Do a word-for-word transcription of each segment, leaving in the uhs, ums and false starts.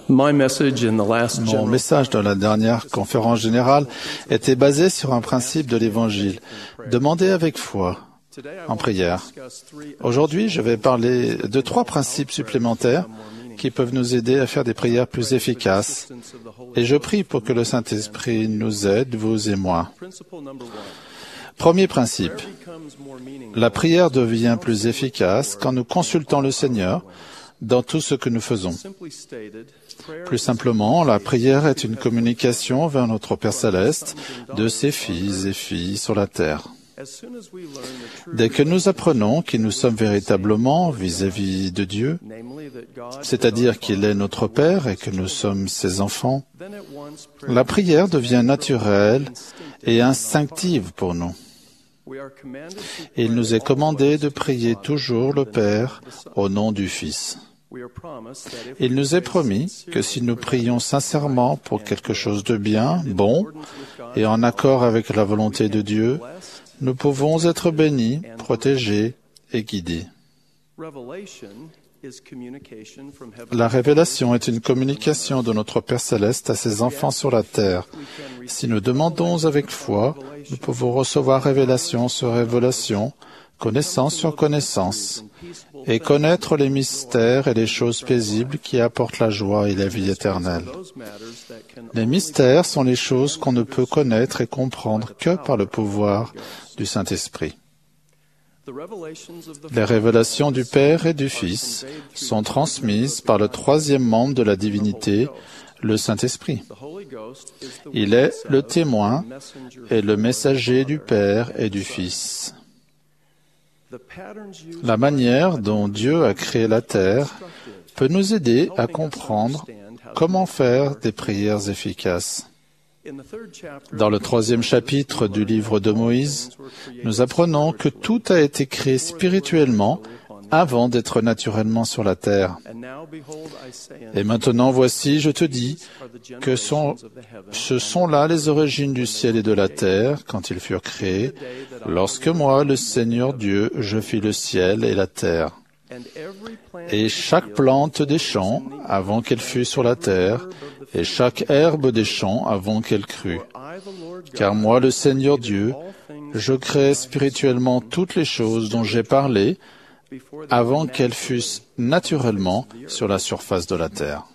My message in the last Mon general message dans la dernière conférence générale était basé sur un principe de l'Évangile. Demandez avec foi, en prière. Aujourd'hui, je vais parler de trois principes supplémentaires qui peuvent nous aider à faire des prières plus efficaces. Et je prie pour que le Saint-Esprit nous aide, vous et moi. Premier principe. La prière devient plus efficace quand nous consultons le Seigneur dans tout ce que nous faisons. Plus simplement, la prière est une communication vers notre Père Céleste de ses fils et filles sur la terre. Dès que nous apprenons qui nous sommes véritablement vis-à-vis de Dieu, c'est-à-dire qu'il est notre Père et que nous sommes ses enfants, la prière devient naturelle et instinctive pour nous. Il nous est commandé de prier toujours le Père au nom du Fils. Il nous est promis que si nous prions sincèrement pour quelque chose de bien, bon, et en accord avec la volonté de Dieu, nous pouvons être bénis, protégés et guidés. La révélation est une communication de notre Père Céleste à ses enfants sur la terre. Si nous demandons avec foi, nous pouvons recevoir révélation sur révélation, connaissance sur connaissance, et connaître les mystères et les choses paisibles qui apportent la joie et la vie éternelle. Les mystères sont les choses qu'on ne peut connaître et comprendre que par le pouvoir du Saint-Esprit. Les révélations du Père et du Fils sont transmises par le troisième membre de la divinité, le Saint-Esprit. Il est le témoin et le messager du Père et du Fils. La manière dont Dieu a créé la terre peut nous aider à comprendre comment faire des prières efficaces. Dans le troisième chapitre du livre de Moïse, nous apprenons que tout a été créé spirituellement avant d'être naturellement sur la terre. Et maintenant, voici, je te dis que sont, ce sont là les origines du ciel et de la terre quand ils furent créés, lorsque moi, le Seigneur Dieu, je fis le ciel et la terre. Et chaque plante des champs avant qu'elle fût sur la terre, et chaque herbe des champs avant qu'elle crût. Car moi, le Seigneur Dieu, je crée spirituellement toutes les choses dont j'ai parlé avant qu'elles fussent naturellement sur la surface de la terre.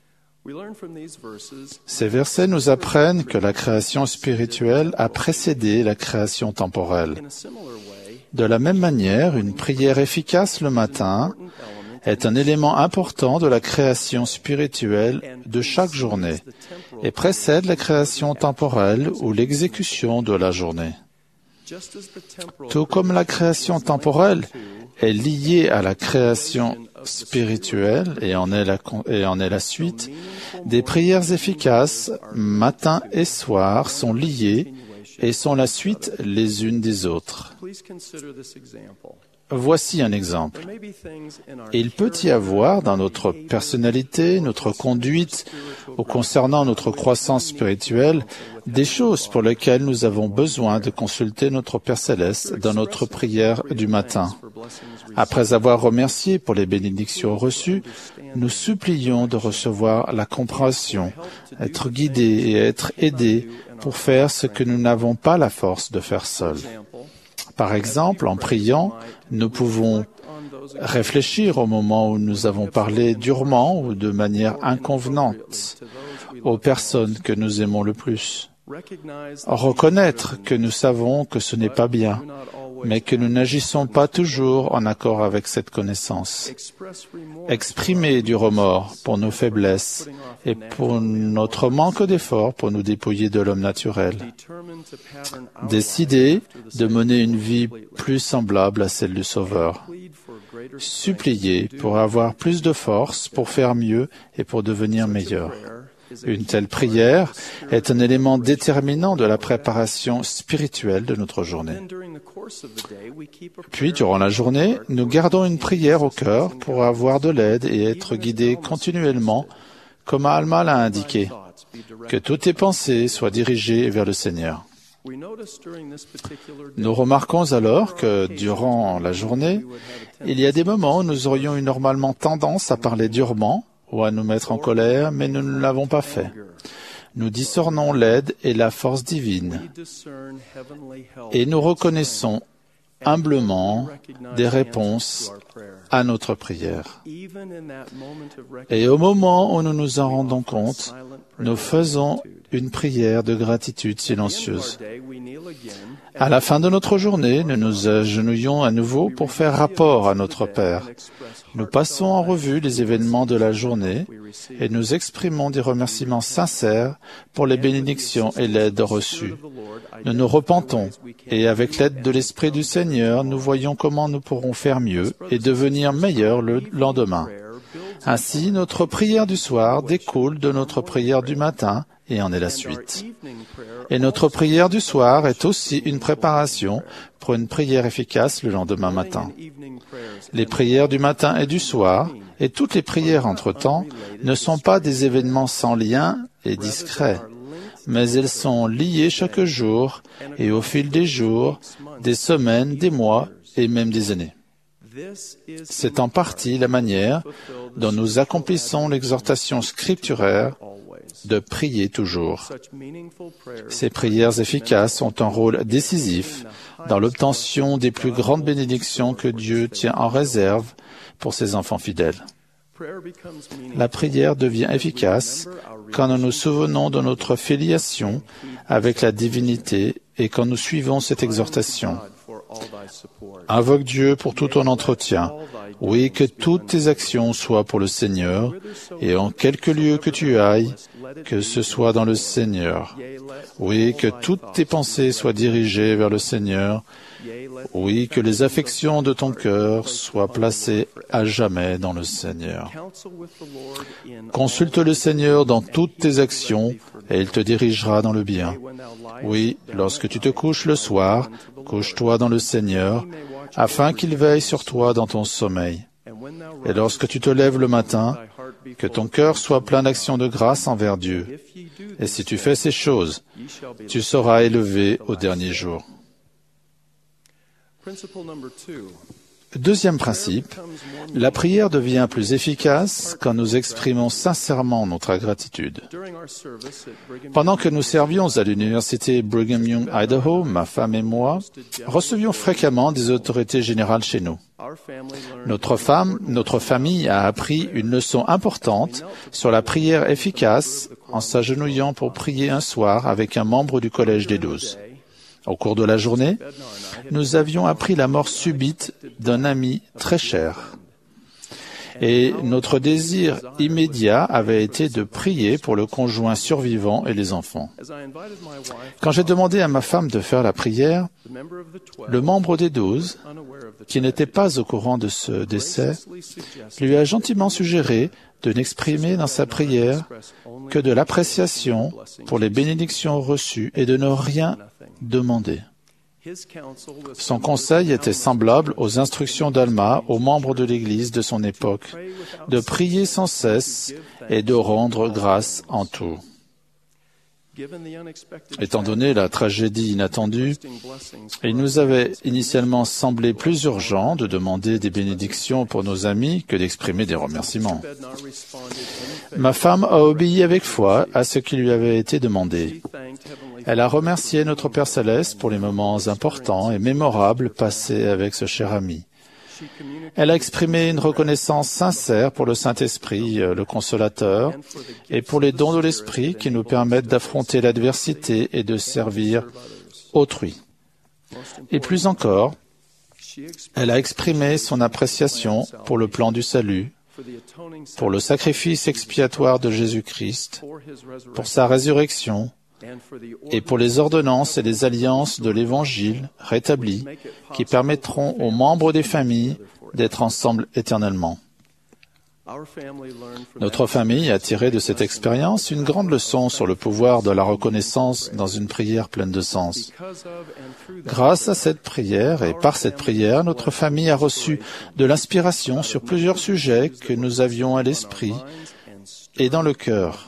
Ces versets nous apprennent que la création spirituelle a précédé la création temporelle. De la même manière, une prière efficace le matin est un élément important de la création spirituelle de chaque journée et précède la création temporelle ou l'exécution de la journée. Tout comme la création temporelle est liée à la création spirituelle et en est la, et en est la suite, des prières efficaces, matin et soir, sont liées et sont la suite les unes des autres. Voici un exemple. Il peut y avoir dans notre personnalité, notre conduite ou concernant notre croissance spirituelle des choses pour lesquelles nous avons besoin de consulter notre Père Céleste dans notre prière du matin. Après avoir remercié pour les bénédictions reçues, nous supplions de recevoir la compréhension, être guidés et être aidés pour faire ce que nous n'avons pas la force de faire seuls. Par exemple, en priant, nous pouvons réfléchir au moment où nous avons parlé durement ou de manière inconvenante aux personnes que nous aimons le plus. Reconnaître que nous savons que ce n'est pas bien, mais que nous n'agissons pas toujours en accord avec cette connaissance. Exprimer du remords pour nos faiblesses et pour notre manque d'effort pour nous dépouiller de l'homme naturel. Décider de mener une vie plus semblable à celle du Sauveur. Supplier pour avoir plus de force, pour faire mieux et pour devenir meilleur. Une telle prière est un élément déterminant de la préparation spirituelle de notre journée. Puis, durant la journée, nous gardons une prière au cœur pour avoir de l'aide et être guidés continuellement, comme Alma l'a indiqué, que toutes tes pensées soient dirigées vers le Seigneur. Nous remarquons alors que, durant la journée, il y a des moments où nous aurions eu normalement tendance à parler durement ou à nous mettre en colère, mais nous ne l'avons pas fait. Nous discernons l'aide et la force divine, et nous reconnaissons humblement des réponses à notre prière. Et au moment où nous nous en rendons compte, nous faisons une prière de gratitude silencieuse. À la fin de notre journée, nous nous agenouillons à nouveau pour faire rapport à notre Père. Nous passons en revue les événements de la journée et nous exprimons des remerciements sincères pour les bénédictions et l'aide reçues. Nous nous repentons et avec l'aide de l'Esprit du Seigneur, nous voyons comment nous pourrons faire mieux et devenir meilleurs le lendemain. Ainsi, notre prière du soir découle de notre prière du matin et en est la suite. Et notre prière du soir est aussi une préparation pour une prière efficace le lendemain matin. Les prières du matin et du soir, et toutes les prières entre-temps, ne sont pas des événements sans lien et discrets, mais elles sont liées chaque jour et au fil des jours, des semaines, des mois et même des années. C'est en partie la manière dont nous accomplissons l'exhortation scripturaire de prier toujours. Ces prières efficaces ont un rôle décisif dans l'obtention des plus grandes bénédictions que Dieu tient en réserve pour ses enfants fidèles. La prière devient efficace quand nous nous souvenons de notre filiation avec la divinité et quand nous suivons cette exhortation. Invoque Dieu pour tout ton entretien. Oui, que toutes tes actions soient pour le Seigneur, et en quelque lieu que tu ailles, que ce soit dans le Seigneur. Oui, que toutes tes pensées soient dirigées vers le Seigneur. Oui, que les affections de ton cœur soient placées à jamais dans le Seigneur. Consulte le Seigneur dans toutes tes actions, et il te dirigera dans le bien. Oui, lorsque tu te couches le soir, couche-toi dans le Seigneur, afin qu'il veille sur toi dans ton sommeil. Et lorsque tu te lèves le matin, que ton cœur soit plein d'actions de grâce envers Dieu. Et si tu fais ces choses, tu seras élevé au dernier jour. Deuxième principe, la prière devient plus efficace quand nous exprimons sincèrement notre gratitude. Pendant que nous servions à l'université Brigham Young, Idaho, ma femme et moi recevions fréquemment des autorités générales chez nous. Notre femme, notre famille a appris une leçon importante sur la prière efficace en s'agenouillant pour prier un soir avec un membre du Collège des Douze. Au cours de la journée, nous avions appris la mort subite d'un ami très cher. Et notre désir immédiat avait été de prier pour le conjoint survivant et les enfants. Quand j'ai demandé à ma femme de faire la prière, le membre des douze, qui n'était pas au courant de ce décès, lui a gentiment suggéré de n'exprimer dans sa prière que de l'appréciation pour les bénédictions reçues et de ne rien demander. Son conseil était semblable aux instructions d'Alma aux membres de l'Église de son époque, de prier sans cesse et de rendre grâce en tout. Étant donné la tragédie inattendue, il nous avait initialement semblé plus urgent de demander des bénédictions pour nos amis que d'exprimer des remerciements. Ma femme a obéi avec foi à ce qui lui avait été demandé. Elle a remercié notre Père Céleste pour les moments importants et mémorables passés avec ce cher ami. Elle a exprimé une reconnaissance sincère pour le Saint-Esprit, le Consolateur, et pour les dons de l'Esprit qui nous permettent d'affronter l'adversité et de servir autrui. Et plus encore, elle a exprimé son appréciation pour le plan du salut, pour le sacrifice expiatoire de Jésus-Christ, pour sa résurrection, et pour les ordonnances et les alliances de l'Évangile rétablies qui permettront aux membres des familles d'être ensemble éternellement. Notre famille a tiré de cette expérience une grande leçon sur le pouvoir de la reconnaissance dans une prière pleine de sens. Grâce à cette prière et par cette prière, notre famille a reçu de l'inspiration sur plusieurs sujets que nous avions à l'esprit et dans le cœur.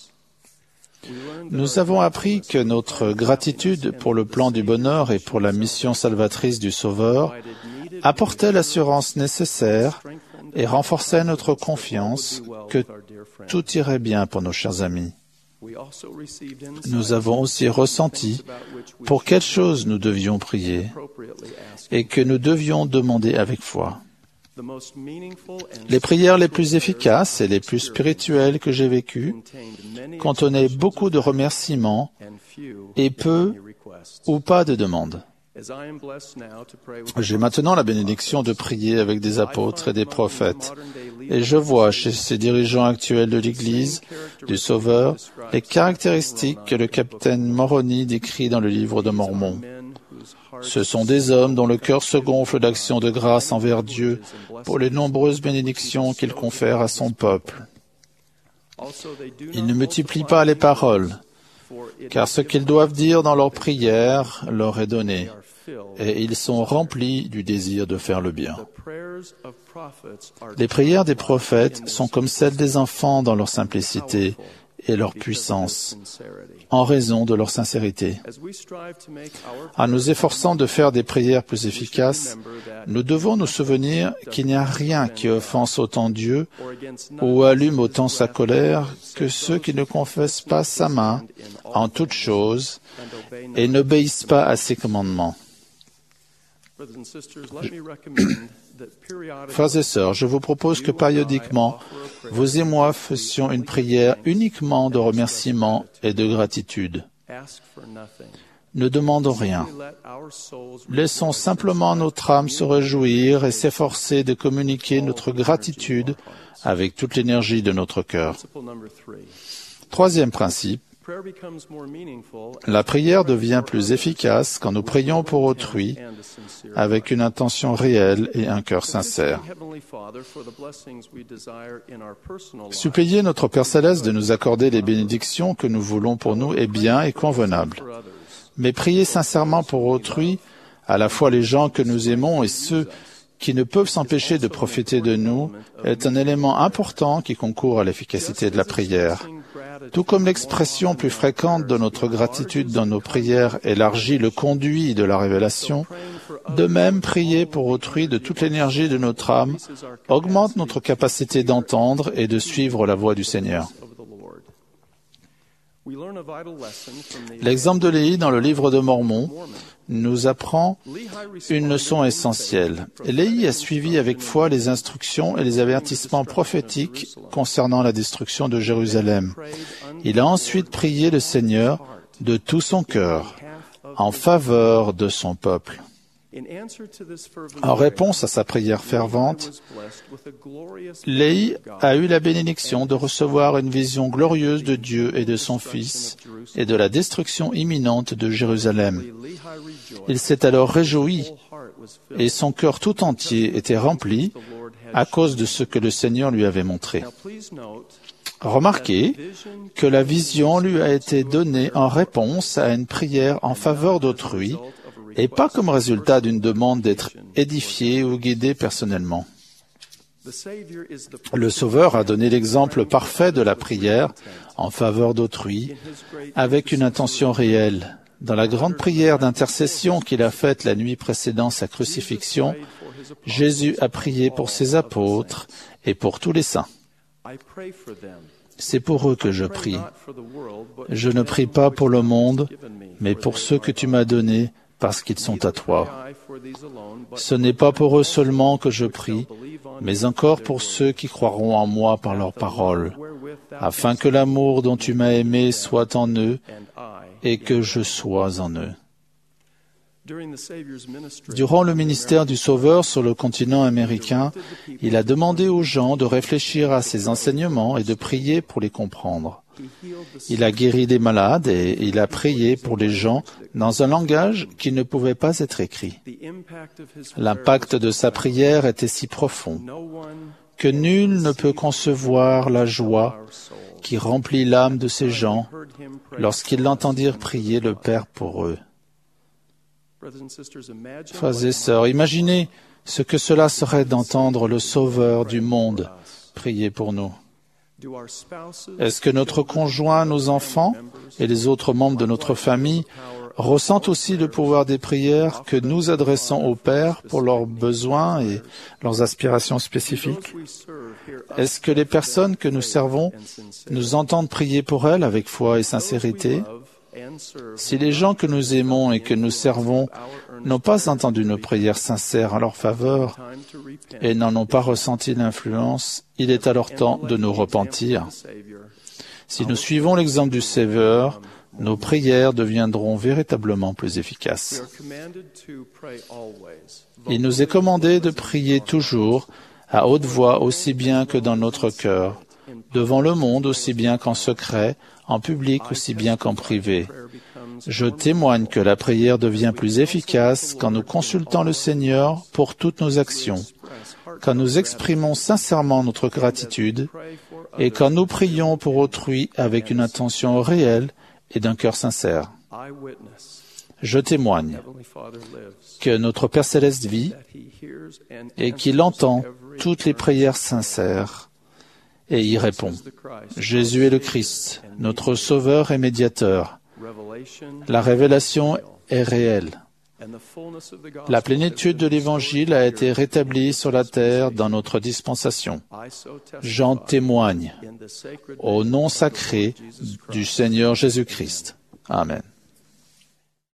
Nous avons appris que notre gratitude pour le plan du bonheur et pour la mission salvatrice du Sauveur apportait l'assurance nécessaire et renforçait notre confiance que tout irait bien pour nos chers amis. Nous avons aussi ressenti pour quelle chose nous devions prier et que nous devions demander avec foi. Les prières les plus efficaces et les plus spirituelles que j'ai vécues contenaient beaucoup de remerciements et peu ou pas de demandes. J'ai maintenant la bénédiction de prier avec des apôtres et des prophètes, et je vois chez ces dirigeants actuels de l'Église du Sauveur les caractéristiques que le capitaine Moroni décrit dans le livre de Mormon. Ce sont des hommes dont le cœur se gonfle d'actions de grâce envers Dieu pour les nombreuses bénédictions qu'il confère à son peuple. Ils ne multiplient pas les paroles, car ce qu'ils doivent dire dans leurs prières leur est donné, et ils sont remplis du désir de faire le bien. Les prières des prophètes sont comme celles des enfants dans leur simplicité et leur puissance, en raison de leur sincérité. En nous efforçant de faire des prières plus efficaces, nous devons nous souvenir qu'il n'y a rien qui offense autant Dieu ou allume autant sa colère que ceux qui ne confessent pas sa main en toutes choses et n'obéissent pas à ses commandements. Frères et sœurs, je vous propose que périodiquement, vous et moi fassions une prière uniquement de remerciement et de gratitude. Ne demandons rien. Laissons simplement notre âme se réjouir et s'efforcer de communiquer notre gratitude avec toute l'énergie de notre cœur. Troisième principe, la prière devient plus efficace quand nous prions pour autrui avec une intention réelle et un cœur sincère. Supplier notre Père Céleste de nous accorder les bénédictions que nous voulons pour nous est bien et convenable. Mais prier sincèrement pour autrui, à la fois les gens que nous aimons et ceux qui ne peuvent s'empêcher de profiter de nous, est un élément important qui concourt à l'efficacité de la prière. Tout comme l'expression plus fréquente de notre gratitude dans nos prières élargit le conduit de la révélation, de même prier pour autrui de toute l'énergie de notre âme augmente notre capacité d'entendre et de suivre la voix du Seigneur. L'exemple de Léhi dans le livre de Mormon nous apprend une leçon essentielle. Léhi a suivi avec foi les instructions et les avertissements prophétiques concernant la destruction de Jérusalem. Il a ensuite prié le Seigneur de tout son cœur en faveur de son peuple. En réponse à sa prière fervente, Léhi a eu la bénédiction de recevoir une vision glorieuse de Dieu et de son Fils et de la destruction imminente de Jérusalem. Il s'est alors réjoui et son cœur tout entier était rempli à cause de ce que le Seigneur lui avait montré. Remarquez que la vision lui a été donnée en réponse à une prière en faveur d'autrui et pas comme résultat d'une demande d'être édifié ou guidé personnellement. Le Sauveur a donné l'exemple parfait de la prière en faveur d'autrui avec une intention réelle. Dans la grande prière d'intercession qu'il a faite la nuit précédant sa crucifixion, Jésus a prié pour ses apôtres et pour tous les saints. C'est pour eux que je prie. Je ne prie pas pour le monde, mais pour ceux que tu m'as donnés, parce qu'ils sont à toi. Ce n'est pas pour eux seulement que je prie, mais encore pour ceux qui croiront en moi par leurs paroles, afin que l'amour dont tu m'as aimé soit en eux et que je sois en eux. Durant le ministère du Sauveur sur le continent américain, il a demandé aux gens de réfléchir à ses enseignements et de prier pour les comprendre. Il a guéri des malades et il a prié pour les gens dans un langage qui ne pouvait pas être écrit. L'impact de sa prière était si profond que nul ne peut concevoir la joie qui remplit l'âme de ces gens lorsqu'ils l'entendirent prier le Père pour eux. Frères et sœurs, imaginez ce que cela serait d'entendre le Sauveur du monde prier pour nous. Est-ce que notre conjoint, nos enfants et les autres membres de notre famille ressentent aussi le pouvoir des prières que nous adressons au Père pour leurs besoins et leurs aspirations spécifiques? Est-ce que les personnes que nous servons nous entendent prier pour elles avec foi et sincérité? Si les gens que nous aimons et que nous servons n'ont pas entendu nos prières sincères en leur faveur et n'en ont pas ressenti l'influence, il est alors temps de nous repentir. Si nous suivons l'exemple du Sauveur, nos prières deviendront véritablement plus efficaces. Il nous est commandé de prier toujours, à haute voix aussi bien que dans notre cœur, devant le monde aussi bien qu'en secret, en public aussi bien qu'en privé. Je témoigne que la prière devient plus efficace quand nous consultons le Seigneur pour toutes nos actions, quand nous exprimons sincèrement notre gratitude et quand nous prions pour autrui avec une intention réelle et d'un cœur sincère. Je témoigne que notre Père Céleste vit et qu'il entend toutes les prières sincères et y répond. Jésus est le Christ, notre Sauveur et Médiateur. La révélation est réelle. La plénitude de l'Évangile a été rétablie sur la terre dans notre dispensation. J'en témoigne au nom sacré du Seigneur Jésus-Christ. Amen.